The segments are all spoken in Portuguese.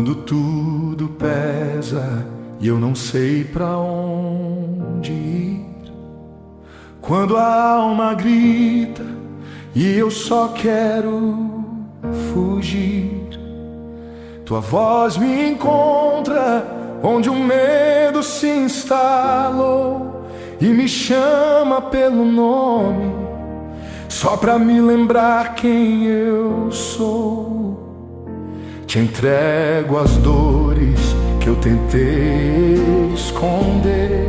Quando tudo pesa e eu não sei pra onde ir, quando a alma grita e eu só quero fugir, tua voz me encontra onde o medo se instalou e me chama pelo nome, só pra me lembrar quem eu sou. Te entrego as dores que eu tentei esconder,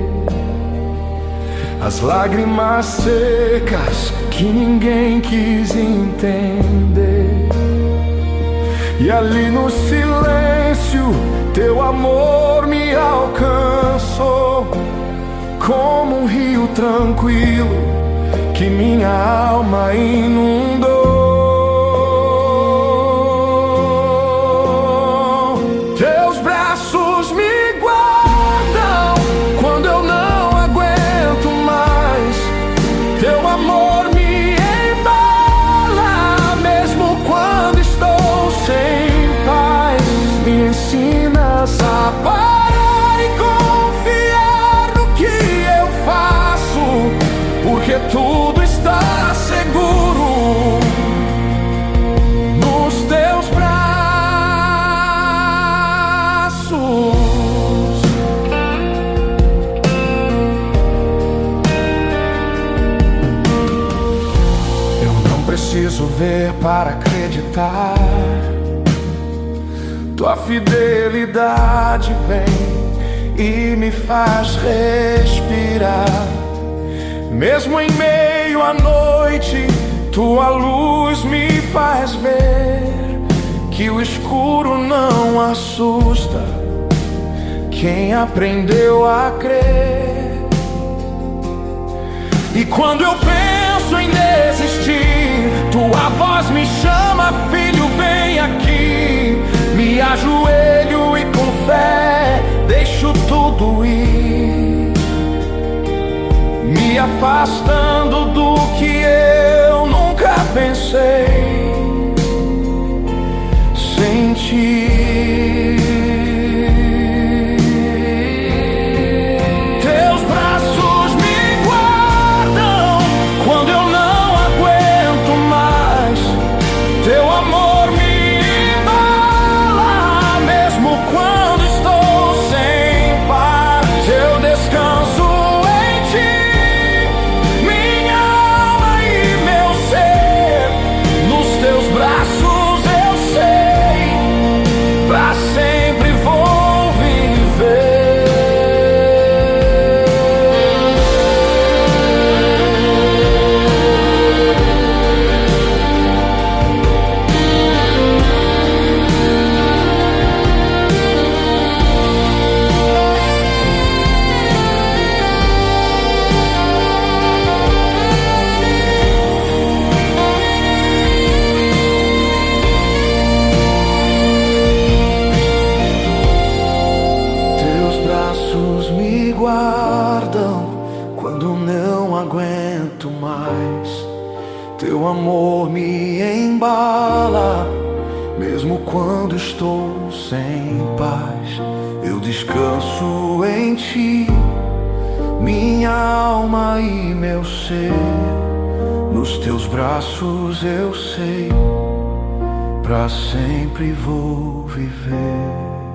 as lágrimas secas que ninguém quis entender. E ali no silêncio teu amor me alcançou, como um rio tranquilo que minha alma inundou. Teus braços me guardam quando eu não aguento mais, teu amor me embala mesmo quando estou sem paz. Me ensinas a parar e confiar no que eu faço, porque tudo está seguro nos teus braços. Eu não preciso ver para acreditar, tua fidelidade vem e me faz respirar. Mesmo em meio à noite, tua luz me faz ver que o escuro não assusta quem aprendeu a crer. E quando eu penso em desistir, tua voz me chama, filho, vem aqui. Me ajoelho e com fé deixo tudo ir, me afastando do que eu nunca pensei sentir. Teus braços me guardam quando eu não aguento mais, teu amor me embala mesmo quando estou sem paz. Eu descanso em ti, pra sempre vou viver. Me guardam quando não aguento mais, teu amor me embala mesmo quando estou sem paz. Eu descanso em ti, minha alma e meu ser, nos teus braços eu sei, pra sempre vou viver.